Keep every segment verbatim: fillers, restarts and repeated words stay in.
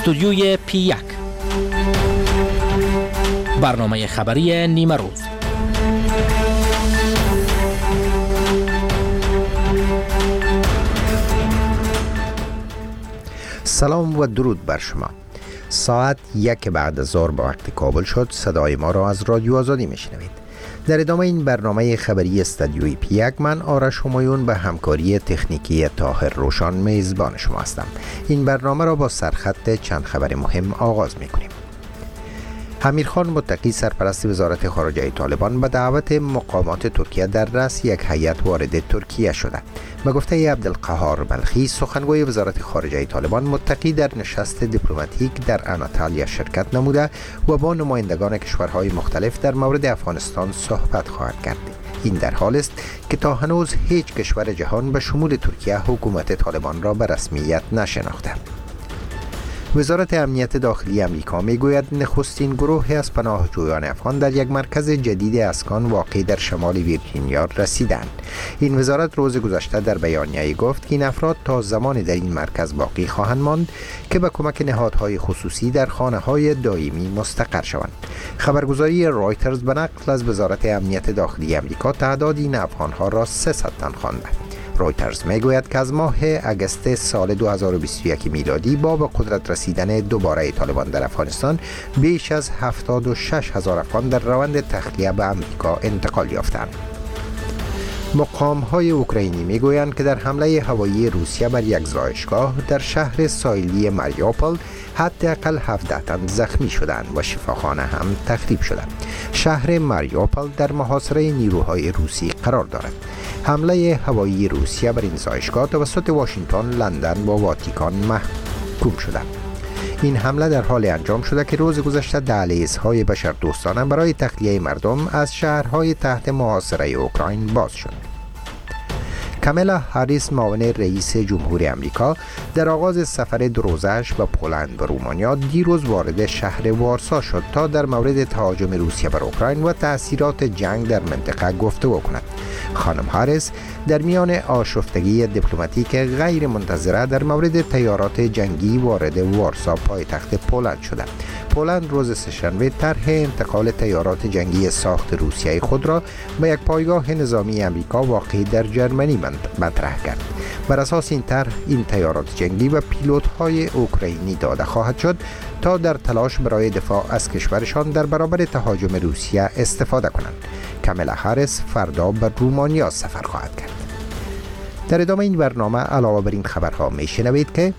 استودیوی پی یک، برنامه خبری نیمه روز. سلام و درود بر شما. ساعت یک بعد از ظهر به وقت کابل شد. صدای ما را از رادیو آزادی میشنوید. در ادامه این برنامه خبری استودیوی پی یک، من آرش همایون به همکاری تکنیکی طاهر روشان میزبان شما هستم. این برنامه را با سرخط چند خبر مهم آغاز میکنیم. امیرخان متقی سرپرست وزارت خارجه طالبان به دعوت مقامات ترکیه در رأس یک هیئت وارد ترکیه شده. به گفته عبدالقهار بلخی، سخنگوی وزارت خارجه طالبان، متقی در نشست دیپلماتیک در آناتالیا شرکت نموده و با نمایندگان کشورهای مختلف در مورد افغانستان صحبت خواهد کرد. این در حال است که تا هنوز هیچ کشور جهان به شمول ترکیه حکومت طالبان را به رسمیت نشناخته. وزارت امنیت داخلی امریکا میگوید نخستین گروه از پناهجویان افغان در یک مرکز جدید اسکان واقع در شمال ویرجینیا رسیدند. این وزارت روز گذشته در بیانیه‌ای گفت که این افراد تا زمانی در این مرکز باقی خواهند ماند که به کمک نهادهای خصوصی در خانه‌های دائمی مستقر شوند. خبرگزاری رایترز به نقل از وزارت امنیت داخلی امریکا تعداد این افغان‌ها را سیصد تن خوانده. رویترز میگوید که از ماه اگست سال دو هزار و بیست و یک میلادی با به قدرت رسیدن دوباره طالبان در افغانستان، بیش از هفتاد و شش هزار افغان در روند تخلیه به امریکا انتقال یافتند. مقام‌های اوکراینی میگویند که در حمله هوایی روسیه بر یک زایشگاه در شهر ساحلی ماریوپول حداقل هفده تن زخمی شدند و شفاخانه هم تخریب شده. شهر ماریوپول در محاصره نیروهای روسی قرار دارد. حمله هوایی روسیه بر این زایشگاه توسط واشنگتن، لندن و واتیکان محکوم شده. این حمله در حال انجام شده که روز گذشته دهلیزهای بشردوستانه برای تخلیه مردم از شهرهای تحت محاصره اوکراین باز شد. کاملا هریس، معاون رئیس جمهور امریکا، در آغاز سفر دو روزه‌اش به پولند و رومانیا دیروز وارد شهر وارسا شد تا در مورد تهاجم روسیه بر اوکراین و تأثیرات جنگ در منطقه گفتگو کند. خانم هریس در میان آشفتگی دیپلماتیک غیر منتظره در مورد تیارات جنگی وارد وارسا پایتخت پولند شده. پولند روز سه‌شنبه طرح انتقال تیارات جنگی ساخت روسیه خود را به یک پایگاه نظامی امریکا واقع در جرمنی مطرح کرد. بر اساس این طرح، این تیارات جنگی و پیلوت‌های اوکراینی داده خواهد شد تا در تلاش برای دفاع از کشورشان در برابر تهاجم روسیه استفاده کنند. کاملا هریس فردا به رومانیا سفر خواهد کرد. در ادامه این برنامه علاوه بر این خبرها میشنوید که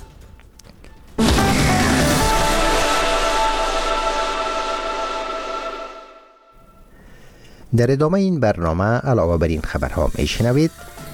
در ادامه این برنامه علاوه بر این خبرها میشنوید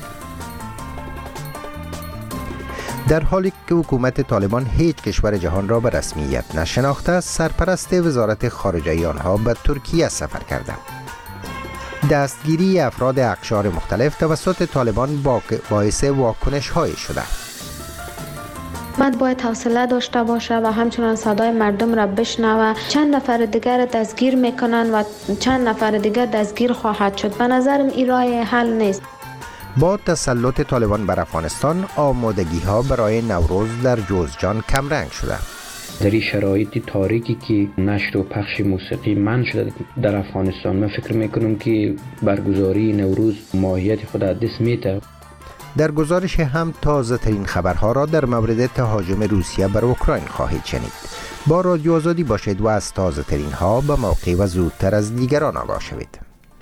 در حالی که حکومت طالبان هیچ کشور جهان را به رسمیت نشناخته، سرپرست وزارت خارجه آنها به ترکیه سفر کرده. دستگیری افراد اقشار مختلف توسط طالبان باعث واکنش های شده. حکومت باید حوصله داشته باشه و همچنان صدای مردم را بشنوه. چند نفر دیگر دستگیر میکنن و چند نفر دیگر دستگیر خواهد شد. به نظرم این راه حل نیست. با تسلط طالبان بر افغانستان، آمادگی ها برای نوروز در جوزجان کمرنگ شده. در این شرایط تاریکی که نشر و پخش موسیقی منع شده در افغانستان، من فکر میکنم که برگزاری نوروز ماهیت خود از دست میده. در گزارش هم تازه ترین خبرها را در مورد تهاجم روسیه بر اوکراین خواهید شنید. با رادیو آزادی باشید و از تازه ترین ها به موقع و زودتر از دیگران آگاه شوید.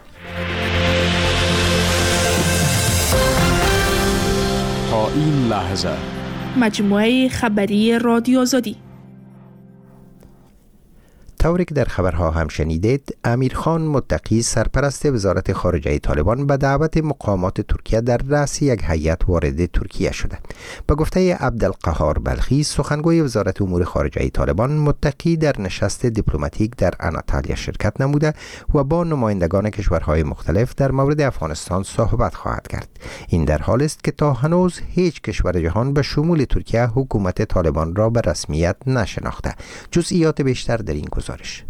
تا این لحظه مجموعه خبری رادیو آزادی. طوری که در خبرها هم شنیدید، امیرخان متقی سرپرست وزارت خارجه طالبان به دعوت مقامات ترکیه در رأس یک هیئت وارد ترکیه شده. به گفته عبدالقهار بلخی، سخنگوی وزارت امور خارجه طالبان، متقی در نشست دیپلماتیک در آناتالیا شرکت نموده و با نمایندگان کشورهای مختلف در مورد افغانستان صحبت خواهد کرد. این در حال است که تا هنوز هیچ کشور جهان به شمول ترکیه حکومت طالبان را به رسمیت نشناخته. جزئیات بیشتر در این گزارش.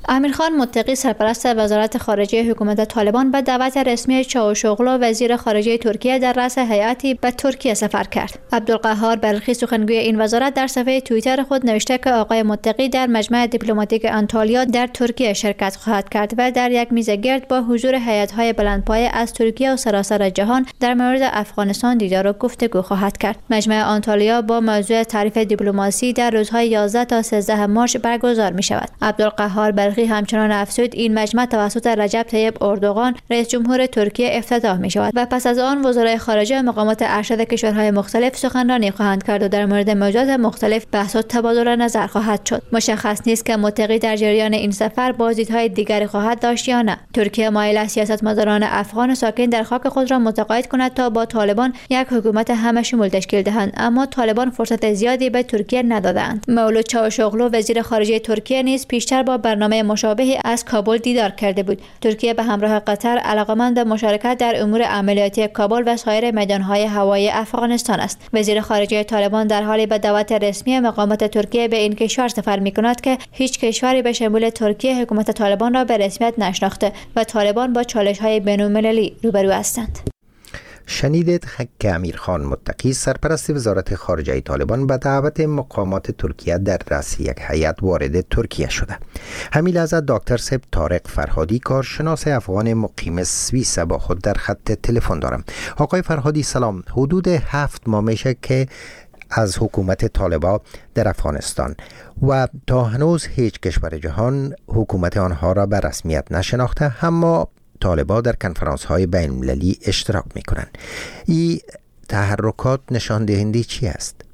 امیرخان متقی سرپرست وزارت خارجه حکومت طالبان به دعوت رسمی چاوشوغلو وزیر خارجه ترکیه در رأس هیئتی به ترکیه سفر کرد. عبدالقهار بلخی سخنگوی این وزارت در صفحه توییتر خود نوشته که آقای متقی در مجمع دیپلماتیک آنتالیا در ترکیه شرکت خواهد کرد و در یک میز گرد با حضور هیئت‌های بلندپایه از ترکیه و سراسر جهان در مورد افغانستان دیدار و گفتگو خواهد کرد. مجمع آنتالیا با موضوع تعریف دیپلماسی در روزهای یازده تا سیزده مارس برگزار می شود. عبدالقهار بلخی همچنان افزود این مجمع توسط رجب طیب اردوغان رئیس جمهور ترکیه افتتاح می شود و پس از آن وزرای خارجه و مقامات ارشد کشورهای مختلف سخنرانی خواهند کرد و در مورد موضوعات مختلف بحث و تبادل نظر خواهد شد. مشخص نیست که متقی در جریان این سفر بازدیدهای دیگری خواهد داشت یا نه. ترکیه مایل است سیاستمداران افغان ساکن در خاک خود را متقاعد کند تا با طالبان یک حکومت همه شمول تشکیل دهند، اما طالبان فرصت زیادی به ترکیه ندادند. مولود چاوشوغلو وزیر خارجه ترکیه نیز پیشتر با برنامه مشابهی از کابل دیدار کرده بود. ترکیه به همراه قطر علاقمند به مشارکت در امور عملیاتی کابل و سایر میدانهای هوایی افغانستان است. وزیر خارجه طالبان در حالی به دعوت رسمی مقامات ترکیه به این کشور سفر می‌کند که هیچ کشوری به شمول ترکیه حکومت طالبان را به رسمیت نشناخته و طالبان با چالش‌های بین‌المللی روبرو هستند. شنیدید که امیرخان متقی سرپرست وزارت خارجه طالبان به دعوت مقامات ترکیه در رأس یک هیئت وارد ترکیه شده. همین لحظه دکتر سب طارق فرهادی کارشناس افغان مقیم سوئیس با خود در خط تلفن دارم. آقای فرهادی سلام. حدود هفت ماه میشه که از حکومت طالبان در افغانستان و تا هنوز هیچ کشور جهان حکومت آنها را به رسمیت نشناخته، اما طالبان در کنفرانس های بین المللی اشتراک می کنند. این تحرکات نشان دهنده چی است؟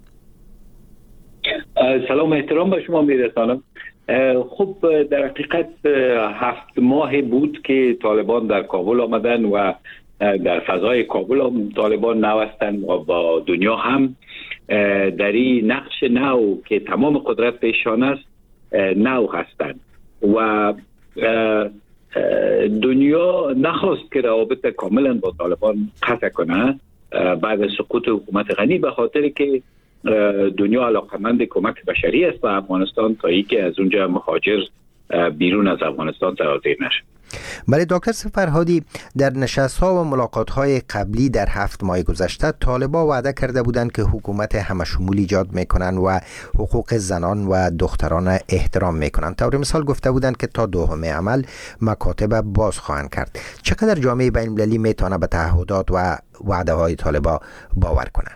سلام احترام به شما میرسانم. خب در حقیقت هفت ماه بود که طالبان در کابل آمدن و در فضای کابل هم طالبان نو هستند و با دنیا هم در این نقش نو که تمام قدرت پیشان است نو هستند و دنیا نخواست که روابط کاملا با طالبان قطع کنه بعد از سقوط حکومت غنی، به خاطر که دنیا علاقمند کمک بشری است به افغانستان تا ای که از اونجا مهاجر بیرون از افغانستان سرازیر نشه. بله دکتر فرهادی، در نشست‌ها و ملاقات‌های قبلی در هفت ماه گذشته طالبان وعده کرده بودند که حکومت همشمول ایجاد می‌کنند و حقوق زنان و دختران احترام می‌کنند. طور مثال گفته بودند که تا دوم عمل مکاتب باز خواهند کرد. چقدر جامعه بین‌المللی میتونه به تعهدات و وعده‌های طالبان باور کنه؟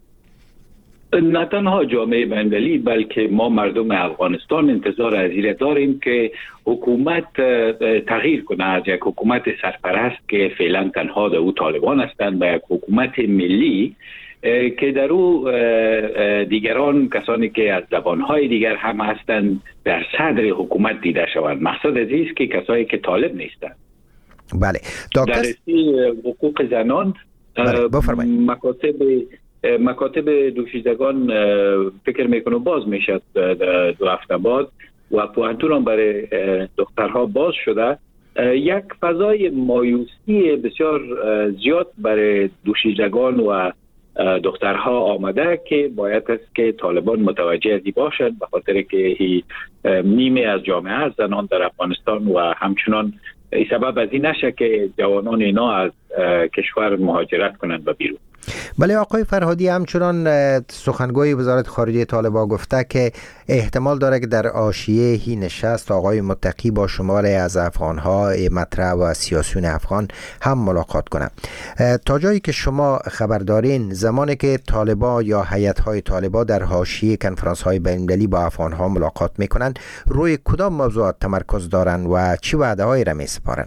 نه تنها جامعه بین‌المللی بلکه ما مردم افغانستان انتظار از این داریم که حکومت تغییر کنه از یک حکومت سرپرست که فعلا تنها در او طالبان هستند به یک حکومت ملی که در او دیگران کسانی که از زبانهای دیگر هم هستند در صدر حکومت دیده شوند. مقصد از این است که کسایی که طالب نیستند. بله دکتر حقوق زنان مکاتب مکاتب دوشیزگان فکر میکنم باز میشد دو هفته بعد و پوهنتون هم برای دخترها باز شده. یک فضای مایوسی بسیار زیاد برای دوشیزگان و دخترها آمده که باید است که طالبان متوجه ازی باشند، به خاطر که نیمه از جامعه زنان در افغانستان و همچنان ای سبب از این نشه که جوانان اینا از کشور مهاجرت کنند و بیرون. بله آقای فرهادی، همچنان سخنگوی وزارت خارجه طالبان گفته که احتمال داره که در حاشیه هی نشست آقای متقی با شماری از افغانها مطرح و سیاسیون افغان هم ملاقات کنه. تا جایی که شما خبر دارین، زمانی که طالبان یا هیئت‌های طالبان در حاشیه کنفرانس‌های بین‌المللی با افغانها ملاقات میکنن، روی کدام موضوعات تمرکز دارن و چی وعده‌هایی را میسپارن؟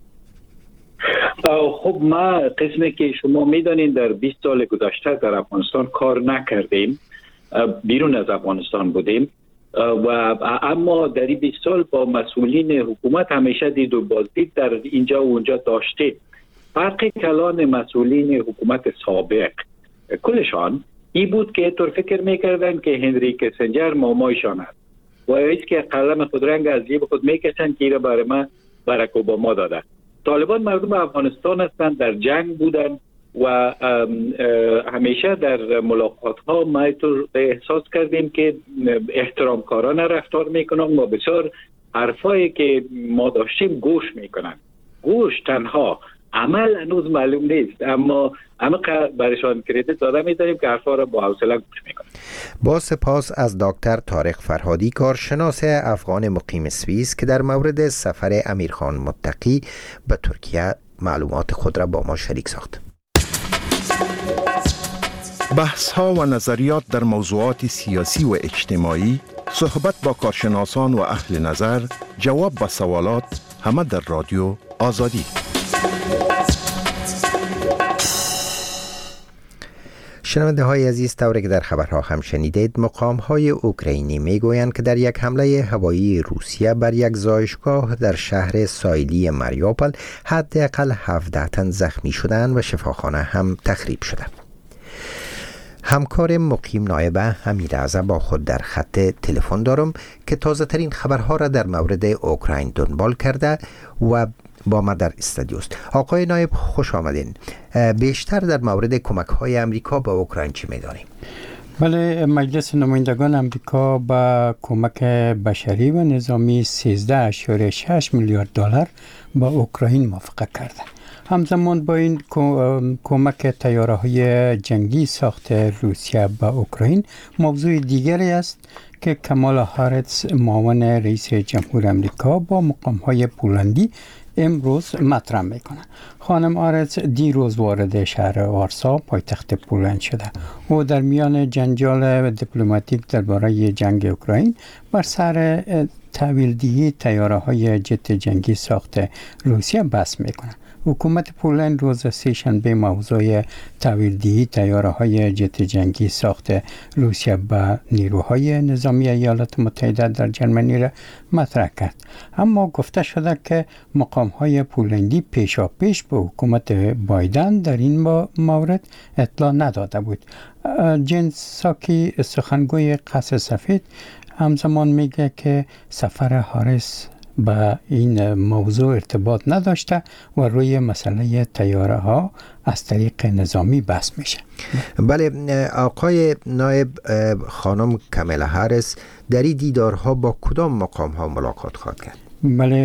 خب ما قسمی که شما میدانین در بیست سال گذشته در افغانستان کار نکردیم، بیرون از افغانستان بودیم و اما در این بیست سال با مسئولین حکومت همیشه دید و بازدید در اینجا و اونجا داشتیم. فرق کلان مسئولین حکومت سابق کلشان این بود که طور فکر میکردن که هنری کیسنجر مامایشان است و ایست که قلم خود رنگ از جیب خود میکشن که ایره برای من باراک اوباما داده. طالبان مردم افغانستان هستند، در جنگ بودن و همیشه در ملاقات ها ما احساس کردیم که احترام کارانه رفتار میکنن و بسیار حرفایی که ما داشتیم گوش میکنن. گوش تنها، عمل هنوز معلوم نیست، اما اما برایشان کردیت داده می‌داریم که حرفا را با حوصله گوش میکنن. با سپاس از دکتر طارق فرهادی، کارشناس افغان مقیم سوئیس که در مورد سفر امیرخان متقی به ترکیه معلومات خود را با ما شریک ساخت. بحث ها و نظریات در موضوعات سیاسی و اجتماعی، صحبت با کارشناسان و اهل نظر، جواب به سوالات، همه در رادیو آزادی. شنونده های عزیز، طوری که در خبرها هم شنیدید، مقام های اوکراینی می گویند که در یک حمله هوایی روسیه بر یک زایشگاه در شهر ساحلی ماریوپول حداقل هفده تن زخمی شدند و شفاخانه هم تخریب شده. همکار مقیم نایب امیررضا با خود در خط تلفن دارم که تازه ترین خبرها را در مورد اوکراین دنبال کرده و با ما در استودیوست. آقای نایب خوش آمدین. بیشتر در مورد کمک های امریکا به اوکراین چی می‌دانیم؟ بله، مجلس نمایندگان امریکا با کمک بشری و نظامی سیزده اشاره شش میلیارد دلار با اوکراین موافقت کرده. همزمان با این کمک طیاره‌های جنگی ساخت روسیه به اوکراین، موضوع دیگری است که کمالا هاریس، معاون رئیس جمهور امریکا، با مقام‌های پولندی امروز مطرح میکنه. خانم هاریس دیروز وارد شهر وارسا پایتخت پولند شده. او در میان جنجال دیپلماتیک درباره جنگ اوکراین بر سر تحویل‌دهی طیاره‌های جت جنگی ساخت روسیه بحث میکنه. حکومت پولند روز سه‌شنبه موضوع تحویل‌دهی طیاره‌های جت جنگی ساخت روسیه به نیروهای نظامی ایالات متحده در جرمنی را مطرح کرد. اما گفته شده که مقام‌های پولندی پیشاپیش به حکومت بایدن در این مورد اطلاع نداده بود. جن ساکی، سخنگوی قصر سفید، همزمان میگه که سفر هاریس با این موضوع ارتباط نداشته و روی مسئله طیاره ها از طریق نظامی بحث میشه. بله آقای نایب، خانم کامالا هاریس در این دیدارها با کدام مقام ها ملاقات خواهد کرد؟ بله،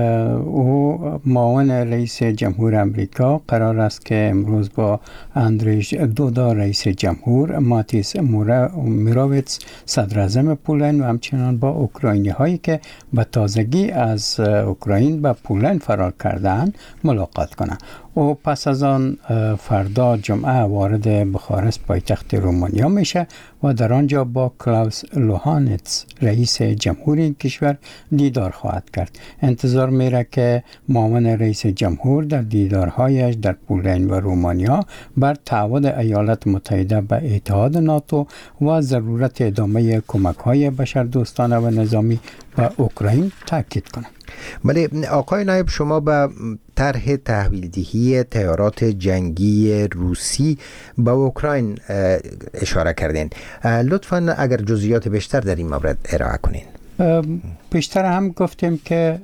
او معاون رئیس جمهور امریکا قرار است که امروز با اندریش دودا رئیس جمهور، ماتیس موراویتس صدر اعظم پولند و همچنان با اوکراینی هایی که به تازگی از اوکراین به پولند فرار کردند ملاقات کنند. او پس از آن فردا جمعه وارد بخارست پایتخت رومانیا میشه و در آنجا با کلاوس لوهانتس رئیس جمهور این کشور دیدار خواهد کرد. انتظار میره که معاون رئیس جمهور در دیدارهایش در پولند و رومانیا بر تعهد ایالات متحده به اتحاد ناتو و ضرورت ادامه کمک‌های بشردوستانه و نظامی به اوکراین تاکید کنند. بله آقای نایب، شما به طرح تحویل‌دهی طیارات جنگی روسی به اوکراین اشاره کردین. لطفاً اگر جزئیات بیشتر در این مورد ارائه کنین. پیشتر هم گفتیم که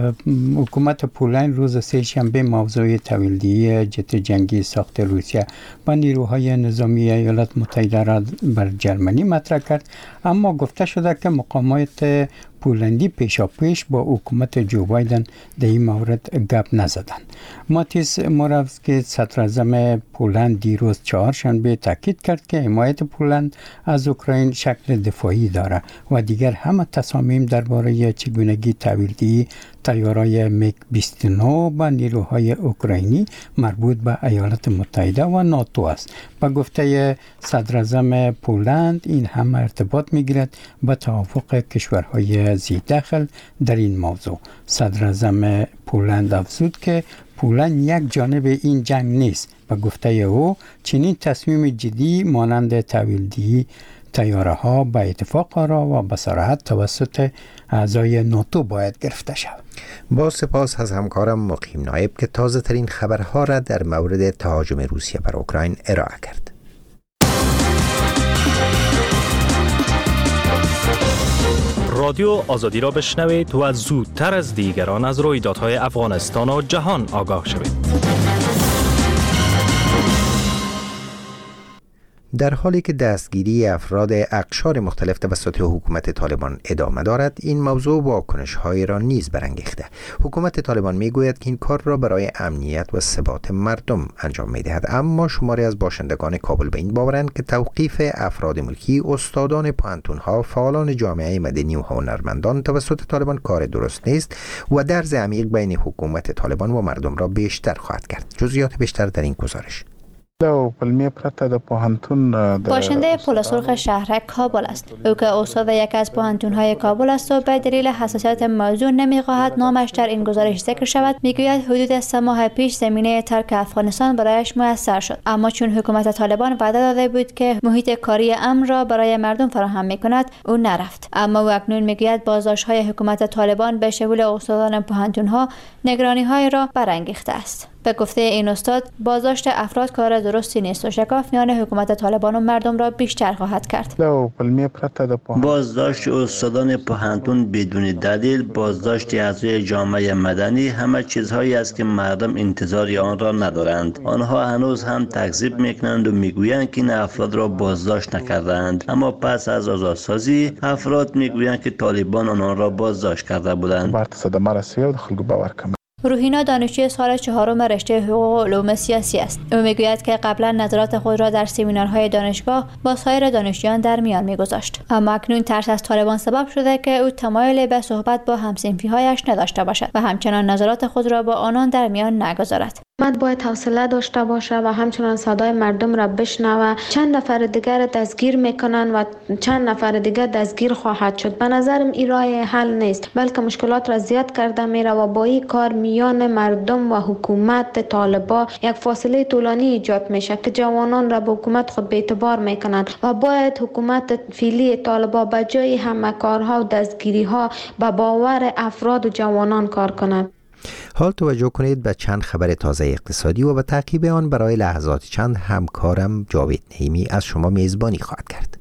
حکومت پولند روز سه‌شنبه موضوع تحویل‌دهی جت جنگی ساخت روسیه با نیروهای نظامی ایالات متحده را بر جرمنی مطرح کرد، اما گفته شده که مقامات پولندی پیشاپیش با حکومت جو بایدن در این مورد گپ نزدند. ماتیس موراویتس صدر اعظم پولند دیروز چهارشنبه تاکید کرد که حمایت پولند از اوکراین شکل دفاعی داره و دیگر همه تصامیم درباره چگونگی تحویل‌دهی طیاره‌های میگ بیست و نه با نیروهای اوکراینی مربوط به ایالات متحده و ناتو است. با گفته صدر اعظم پولند این هم ارتباط میگیرد با توافق کشورهای زی داخل در این موضوع. صدر اعظم پولند افزود که پولند یک جانب این جنگ نیست. با گفته او چنین تصمیم جدی مانند تحویل‌دهی طیاره ها به اتفاق آرا و به صراحت توسط اعضای ناتو باید گرفته شود. با سپاس از همکارم مقیم نایب که تازه ترین خبرها را در مورد تهاجم روسیه بر اوکراین ارائه کرد. رادیو آزادی را بشنوید و زودتر از دیگران از رویدادهای افغانستان و جهان آگاه شوید. در حالی که دستگیری افراد اقشار مختلف توسط حکومت طالبان ادامه دارد، این موضوع واکنش‌های را نیز برانگیخته. حکومت طالبان میگوید که این کار را برای امنیت و ثبات مردم انجام می‌دهد، اما شماری از باشندگان کابل به این باورند که توقیف افراد ملکی، استادان پوهنتون‌ها، فعالان جامعه مدنی و هنرمندان توسط طالبان کار درست نیست و درز عمیق بین حکومت طالبان و مردم را بیشتر خواهد کرد. جزئیات بیشتر در این گزارش. باشنده پل سرخ شهرک کابل است. او که استاد یکی از پوهنتون‌های کابل است و به دلیل حساسیت موضوع نمی‌خواهد نامش در این گزارش ذکر شود، میگوید حدود سه ماه پیش زمینه ترک افغانستان برایش میسر شد، اما چون حکومت طالبان وعده داده بود که محیط کاری امن را برای مردم فراهم می‌کند، او نرفت. اما او اکنون میگوید بازداشت‌های حکومت طالبان به شمول استادان پوهنتون‌ها نگرانی‌های را برانگیخته است. به گفته این استاد، بازداشت افراد کار درستی نیست و شکاف میان حکومت طالبان و مردم را بیشتر خواهد کرد. بازداشت استادان پوهنتون بدون دلیل، بازداشت اعضای جامعه مدنی، همه چیزهایی است که مردم انتظار آن را ندارند. آنها هنوز هم تکذیب میکنند و میگویند که این افراد را بازداشت نکردند، اما پس از آزادسازی افراد میگویند که طالبان آنها را بازداشت کرده بودند. روحینا دانشجوی سال چهارم رشته حقوق و علوم سیاسی است. او میگوید که قبلا نظرات خود را در سمینارهای دانشگاه با سایر دانشجویان در میان میگذاشت، اما اکنون ترس از طالبان سبب شده که او تمایل به صحبت با همصنفی‌هایش نداشته باشد و همچنان نظرات خود را با آنان در میان نگذارد. حکومت باید حوصله داشته باشه و همچنان صدای مردم را بشنوه. چند نفر دیگر دستگیر میکنن و چند نفر دیگر دستگیر خواهد شد. به نظرم این راه حل نیست، بلکه مشکلات را زیاد کرده میره و با این کار میان مردم و حکومت طالبان یک فاصله طولانی ایجاد میشه که جوانان را به حکومت خود به اعتبار میکنند و باید حکومت فعلی طالبان به جای همه کارها و دستگیری ها به باور افراد و جوانان کار کند. حال توجه کنید به چند خبر تازه اقتصادی و به تعقیب آن برای لحظات چند همکارم جاوید نعیمی از شما میزبانی خواهد کرد.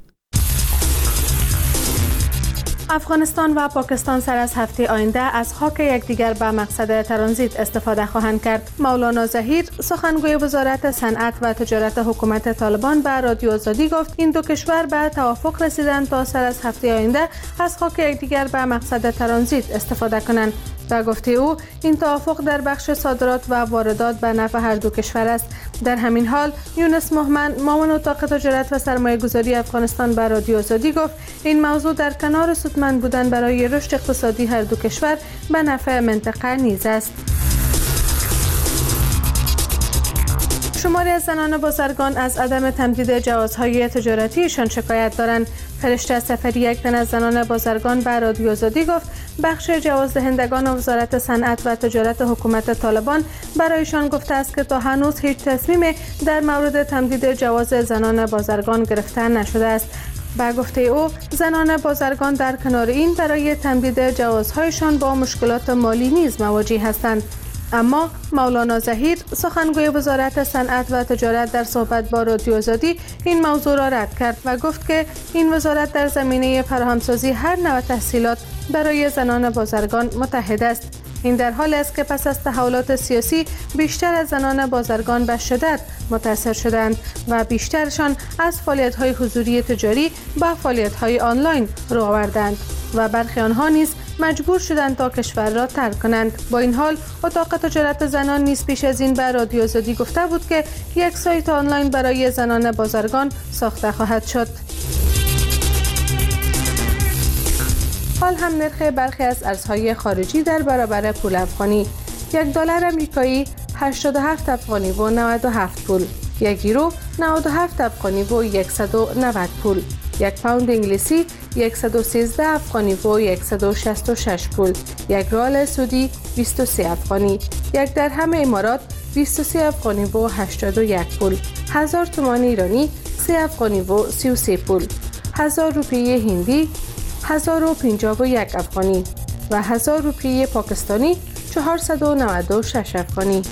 افغانستان و پاکستان سر از هفته آینده از خاک یکدیگر به مقصد ترانزیت استفاده خواهند کرد. مولانا ظهیر، سخنگوی وزارت صنعت و تجارت حکومت طالبان، به رادیو آزادی گفت این دو کشور به توافق رسیدند تا سر از هفته آینده از خاک یکدیگر به مقصد ترانزیت استفاده کنند. به گفته او این توافق در بخش صادرات و واردات به نفع هر دو کشور است. در همین حال یونس مهمن، معاون اتاق تجارت و سرمایه‌گذاری افغانستان، به رادیو آزادی گفت این موضوع در کنار سودمند بودن برای رشد اقتصادی هر دو کشور به نفع منطقه نیز است. شماری از زنان بازرگان از عدم تمدید جوازهای تجارتیشان شکایت دارند. فرشته سفری، یک تن از زنان بازرگان، به رادیو آزادی گفت بخش جوازدهندگان وزارت صنعت و تجارت حکومت طالبان برایشان گفته است که تا هنوز هیچ تصمیمی در مورد تمدید جواز زنان بازرگان گرفته نشده است. به گفته او زنان بازرگان در کنار این برای تمدید جوازهایشان با مشکلات مالی نیز مواجه هستند. اما مولانا ظهیر، سخنگوی وزارت صنعت و تجارت، در صحبت با رادیو آزادی این موضوع را رد کرد و گفت که این وزارت در زمینه فراهمسازی هر نوع تسهیلات برای زنان بازرگان متحد است. این در حالی است که پس از تحولات سیاسی بیشتر از زنان بازرگان به شدت متاثر شدند و بیشترشان از فعالیت‌های حضوری تجاری به فعالیت‌های آنلاین رو آوردند و برخی آنها نیز مجبور شدند تا کشور را ترک کنند. با این حال اتاق تجارت زنان نیز پیش از این به رادیو آزادی گفته بود که یک سایت آنلاین برای زنان بازرگان ساخته خواهد شد. حال هم نرخ برخی از ارزهای خارجی در برابر پول افغانی: یک دلار آمریکایی هشتاد و هفت افغانی و نود و هفت پول، یک یورو نود و هفت افغانی و صد و نود پول، یک پوند انگلیسی صد و سیزده افغانی و صد و شصت و شش پول، یک ریال سعودی بیست و سه افغانی، یک درهم امارات بیست و سه افغانی و هشتاد و یک پول، هزار تومان ایرانی سه افغانی و سی و سه پول، هزار روپیه هندی هزار و پنجاه و یک افغانی و هزار روپیه پاکستانی چهارصد و نود و شش افغانی.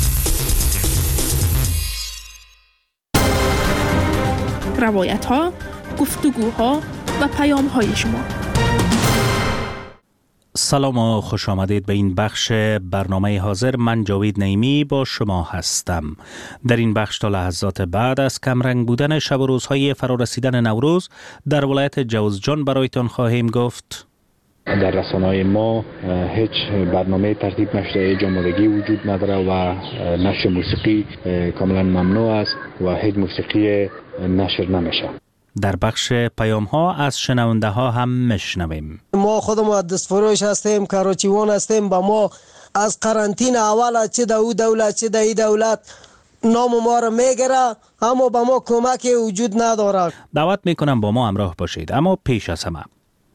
روایت ها، گفتگوها و پیام های شما. سلام و خوش آمدید به این بخش برنامه حاضر. من جاوید نعیمی با شما هستم. در این بخش تا لحظات بعد از کمرنگ بودن شب و روزهای فرارسیدن نوروز در ولایت جوزجان برایتان خواهیم گفت. در رسانه‌های ما هیچ برنامه ترتیب نشده، جامدگی وجود نداره و نشر موسیقی کاملا ممنوع است و هیچ موسیقی نشر نمیشه. در بخش پیام ها از شنونده ها هم میشنویم. ما خودمون دست فروش هستیم، کاروچیوان هستیم. با ما از قرنطینه اول چه دو دولت چه دی دولت نام ما رو میگیره، اما با ما کمکی وجود نداره. دعوت میکنم با ما همراه باشید. اما پیش از همه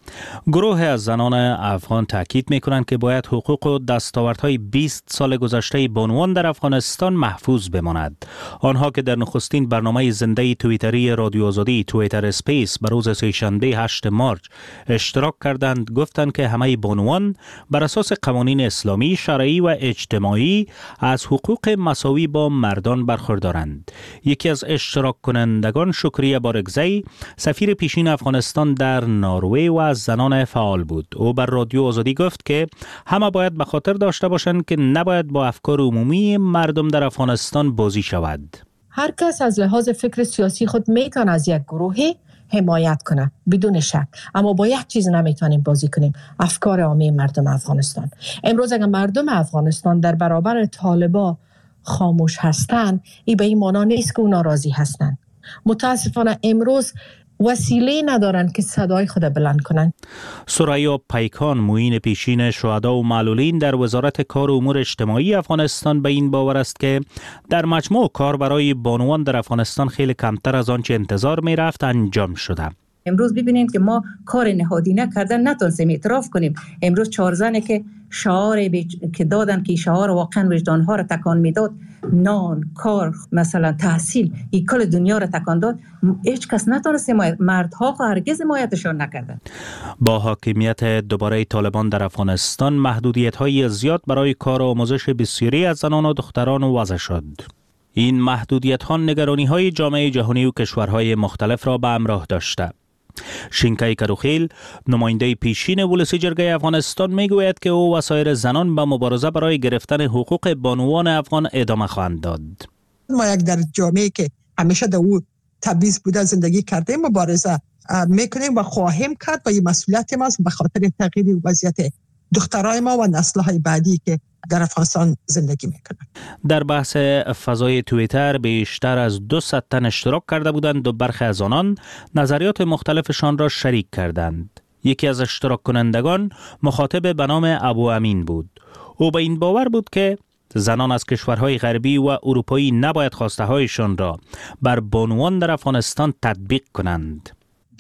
گروه از زنان افغان تاکید میکنند که باید حقوق و دستاوردهای بیست سال گذشته بانوان در افغانستان محفوظ بماند. آنها که در نخستین برنامه زنده توییتری رادیو آزادی توییتر اسپیس بر روز سه‌شنبه هشتم مارچ اشتراک کردند، گفتند که همه بانوان بر اساس قوانین اسلامی، شرعی و اجتماعی از حقوق مساوی با مردان برخوردارند. یکی از اشتراک کنندگان، شکریه بارگزی، سفیر پیشین افغانستان در نروژ و زنان فعال بود. او بر رادیو آزادی گفت که همه باید به خاطر داشته باشند که نباید با افکار عمومی مردم در افغانستان بازی شود. هر کس از لحاظ فکر سیاسی خود میتونه از یک گروهی حمایت کنه بدون شک، اما با یک چیز نمیتونیم بازی کنیم: افکار عامی مردم افغانستان. امروز اگر مردم افغانستان در برابر طالبان خاموش هستند، این به این معنا نیست که اونا راضی هستند. متاسفانه امروز وسیله ندارن که صدای خود بلند کنن. ثریا پیکان، معین پیشین شهدا و معلولین در وزارت کار و امور اجتماعی افغانستان، به این باور است که در مجموع کار برای بانوان در افغانستان خیلی کمتر از آنچه انتظار می رفت انجام شده. امروز ببینیم که ما کار نهادینه کردن نتونستیم اعتراف کنیم. امروز چهار زنه که شعار که دادن که شعار واقعا وجدانها را تکان میداد، نان، کار، مثلا تحصیل، این کل دنیا را تکان داد، هیچ کس نتونست حمایت، مردها هرگز حمایتشان نکردن. با حاکمیت دوباره طالبان در افغانستان، محدودیت‌های زیاد برای کار و آموزش بسیاری از زنان و دختران وضع شد. این محدودیت‌ها نگرانی‌های جامعه جهانی و کشورهای مختلف را به همراه داشته. شینکای کروخیل، نماینده پیشین ولسی جرگه افغانستان، میگوید که او و سایر زنان به مبارزه برای گرفتن حقوق بانوان افغان ادامه خواهند داد. ما یک در جامعه که همیشه در او تبعیض بوده زندگی کردیم مبارزه میکنیم و خواهیم کرد و این مسئولیت ماست به خاطر تغییر وضعیت دخترای ما و نسل‌های بعدی که در افغانستان زندگی میکنند. در بحث فضای توییتر بیشتر از دویست تن اشتراک کرده بودند و برخی از آنان نظریات مختلفشان را شریک کردند. یکی از اشتراک کنندگان مخاطب به نام ابو امین بود. او به این باور بود که زنان از کشورهای غربی و اروپایی نباید خواسته هایشان را بر بانوان در افغانستان تطبیق کنند.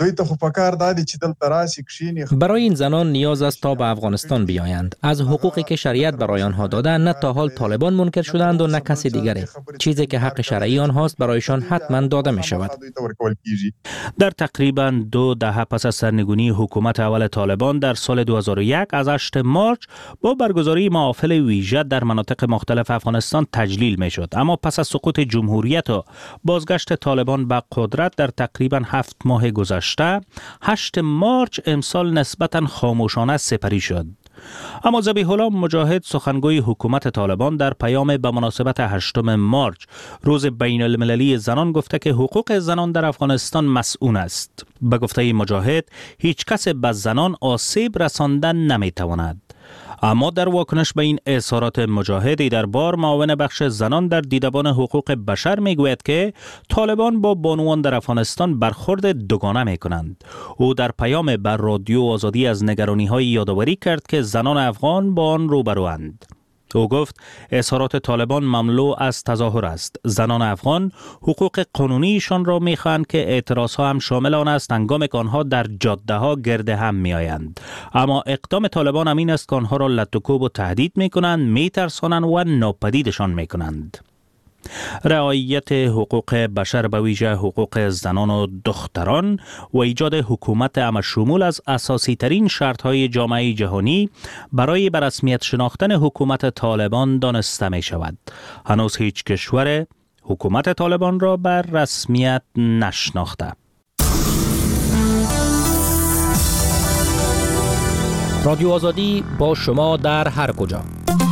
برای این زنان نیاز است تا به افغانستان بیایند. از حقوقی که شریعت برای آنها داده نه تا حال طالبان منکر شدند و نه کسی دیگری. چیزی که حق شرعی آنهاست برایشان حتما داده می شود. در تقریبا دو دهه پس از سرنگونی حکومت اول طالبان در سال دو هزار و یک، از هشتم مارچ با برگزاری محافل ویژه در مناطق مختلف افغانستان تجلیل می شد. اما پس از سقوط جمهوریت و بازگشت طالبان به قدرت در تقریبا هفت ماه گذشته، هشتم مارچ امسال نسبتاً خاموشانه سپری شد. اما ذبیح الله مجاهد، سخنگوی حکومت طالبان، در پیام به مناسبت هشتم مارچ، روز بین المللی زنان، گفته که حقوق زنان در افغانستان مسئول است. به گفته مجاهد، هیچ کس به زنان آسیب رساندن نمیتواند. اما در واکنش به این اظهارات مجاهدی در بار، معاون بخش زنان در دیدبان حقوق بشر میگوید که طالبان با بانوان در افغانستان برخورد دوگانه میکنند. او در پیام بر رادیو آزادی از نگرانی‌های یادآوری کرد که زنان افغان با آن روبروند. او گفت اظهارات طالبان مملو از تظاهر است. زنان افغان حقوق قانونیشان را میخواهند که اعتراضها هم شامل آن است هنگامی که آنها در جاده ها گرد هم میآیند. اما اقدام طالبان همین است که آنها را لطوکوب و تهدید میکنند، میترسانند و ناپدیدشان میکنند. رعایت حقوق بشر به ویژه حقوق زنان و دختران و ایجاد حکومت همه‌شمول از اساسی ترین شرط های جامعه جهانی برای به رسمیت شناختن حکومت طالبان دانسته می شود. هنوز هیچ کشور حکومت طالبان را بر رسمیت نشناخته. رادیو آزادی با شما در هر کجا.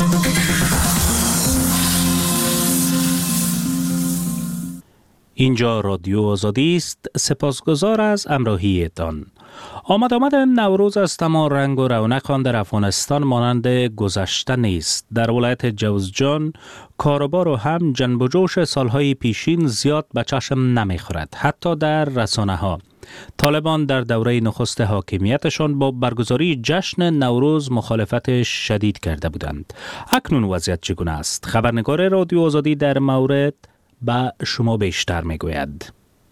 اینجا رادیو آزادی است. سپاسگزار از همراهیتان. آمد آمد نوروز است، اما رنگ و رونق آن در افغانستان مانند گذشته نیست. در ولایت جوزجان کاروبار و هم جنب و جوش سالهای پیشین زیاد به چشم نمیخورد، حتی در رسانه ها. طالبان در دوره نخست حاکمیتشان با برگزاری جشن نوروز مخالفت شدید کرده بودند. اکنون وضعیت چگونه است؟ خبرنگار رادیو آزادی در مورد به شما بیشتر میگوید.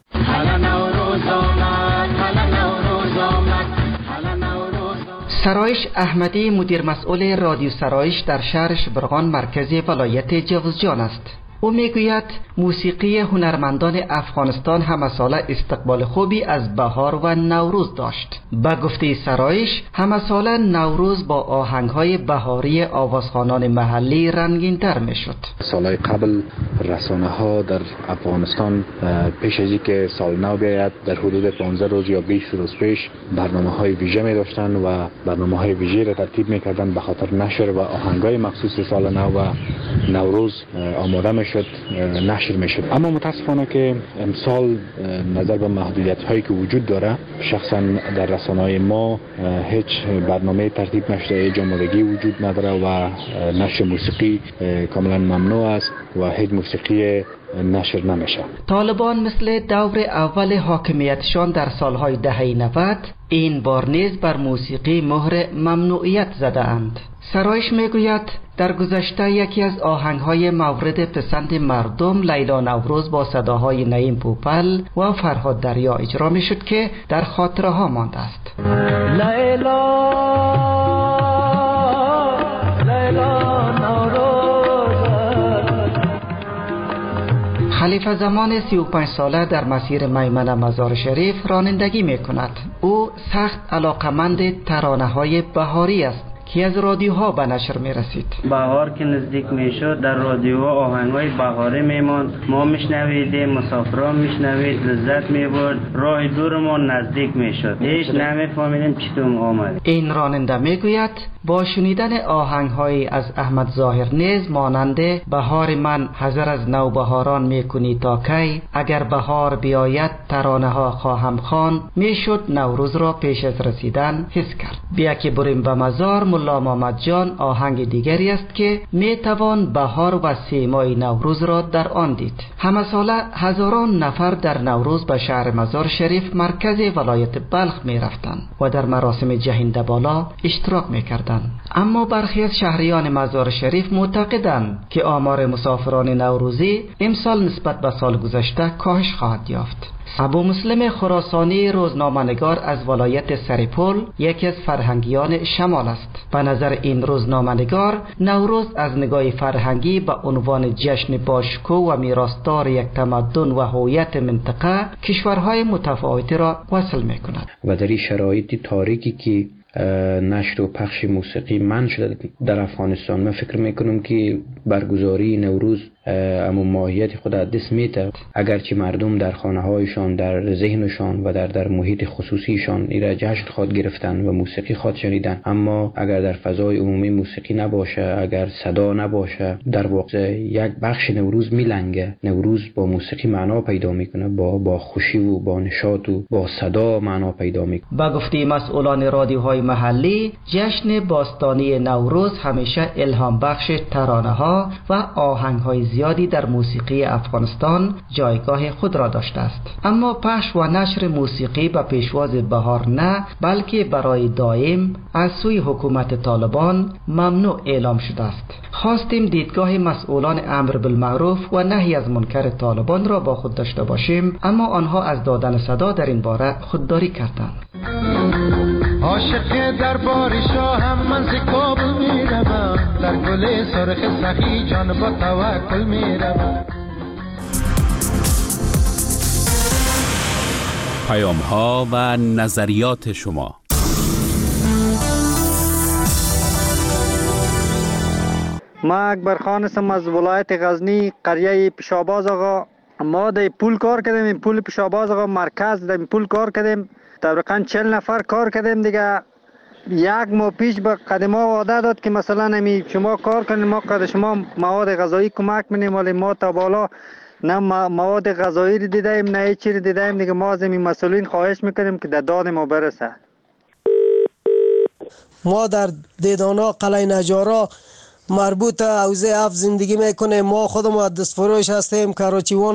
سرایش احمدی مدیر مسئول رادیو سرایش در شهر شبرغان مرکز ولایت جوزجان است. او میگوید موسیقی هنرمندان افغانستان همه ساله استقبال خوبی از بهار و نوروز داشت. به گفته سرایش همه ساله نوروز با آهنگ‌های بهاری آوازخوانان محلی رنگین تر میشد. سالهای قبل رسانه ها در افغانستان پیش از اینکه سال نو بیاید در حدود پانزده روز یا بیست روز پیش برنامه‌های ویژه می داشتند و برنامه‌های ویژه را ترتیب می‌کردند به خاطر نشر و آهنگ‌های مخصوص سال نو و نوروز آماده می‌شد، نشر میشد. اما متاسفانه که امسال نظر به محدودیت هایی که وجود داره، شخصا در رسانه‌های ما هیچ برنامه ترتیب نشده، جمع‌آوری وجود نداره و نشر موسیقی کاملا ممنوع است و هیچ موسیقی نشر نمیشه. طالبان مثل دور اول حاکمیتشان در سالهای دهه نود این بار نیز بر موسیقی مهر ممنوعیت زده اند. سرایش میگوید در گذشته یکی از آهنگ‌های مورد پسند مردم لیلا نوروز با صداهای نعیم پوپل و فرهاد دریا اجرا میشد که در خاطره ها مانده است. لیلا لیلا نوروز. خلیفه زمان سی و پنج ساله در مسیر میمنه مزار شریف رانندگی میکند. او سخت علاقمند ترانه‌های بهاری است که از رادیوها به نشر می رسید. بهار که نزدیک می شد در رادیوها آهنگ‌های بهاری می ماند، ما میشنویدیم، مسافران میشنوید، لذت می برد، راه دورمان نزدیک می شد، هیچ نمی‌فهمیدیم چطور آمد. این راننده می گوید با شنیدن آهنگ‌های از احمد ظاهر نیز مانند بهار من حذر از نوبهاران میکنی تا کی، اگر بهار بیاید ترانه ها خواهم خواند، میشد نوروز را پیش از رسیدن حس کرد. بیا که بریم به مزار ملا محمد جان آهنگ دیگری است که میتوان بهار و سیمای نوروز را در آن دید. همه ساله هزاران نفر در نوروز به شهر مزار شریف مرکز ولایت بلخ می رفتند و در مراسم جهنده بالا اشتراک می کردند. اما برخی از شهریان مزار شریف معتقدند که آمار مسافران نوروزی امسال نسبت به سال گذشته کاهش خواهد یافت. ابو مسلم خراسانی روزنامه‌نگار از ولایت سرپل یکی از فرهنگیان شمال است. به نظر این روزنامه‌نگار نوروز از نگاه فرهنگی به عنوان جشن باشکوه و میراثدار یک تمدن و هویت منطقه کشورهای متفاوتی را وصل می‌کند. و در این شرایط تاریکی که نشر و پخش موسیقی منع شده در افغانستان، من فکر میکنم که برگزاری نوروز اما ماهیت خود از دست میده. اگرچه مردم در خانه هایشان، در ذهنشان و در در محیط خصوصیشان ایرا جشن خواد گرفتن و موسیقی خواد شنیدن، اما اگر در فضای عمومی موسیقی نباشه، اگر صدا نباشه، در واقع یک بخش نوروز میلنگه. نوروز با موسیقی معنا پیدا میکنه، با با خوشی و با نشاط و با صدا معنا پیدا میکنه. با گفته مسئولان رادیوهای محلی، جشن باستانی نوروز همیشه الهام بخش ترانه ها و آهنگ های زیادی در موسیقی افغانستان جایگاه خود را داشته است. اما پخش و نشر موسیقی به پیشواز بهار نه، بلکه برای دائم از سوی حکومت طالبان ممنوع اعلام شده است. خواستیم دیدگاه مسئولان امر بالمعروف و نهی از منکر طالبان را با خود داشته باشیم، اما آنها از دادن صدا در این باره خودداری کردند. عاشق دربار شاهم من ز کابل میروم، در گل سرخ سخی جان با توکل میروم. پیام ها و نظریات شما. ما اکبر خان هستم از ولایت غزنی، قریه پیشاباز آقا. ما در پول کار کردیم، این پول پیشاباز آقا مرکز در پول کار کردیم، تقریبا چهل نفر کار کردیم دیگه. یک ماه پیش به قدما وعده داد که مثلا امی شما کار کنید، ما قد شما مواد غذایی کمک می‌کنیم، ولی ما تا بالا نه مواد غذایی رو دیدیم نه هیچ چیزی دیدیم. دیگه ما از این مسئولین خواهش میکنیم که در داد ما برسه. ما در دیدانا قلعه نجارا مربوط حوزه اف زندگی میکنیم. ما خودمون دست فروش هستیم، کراچیوان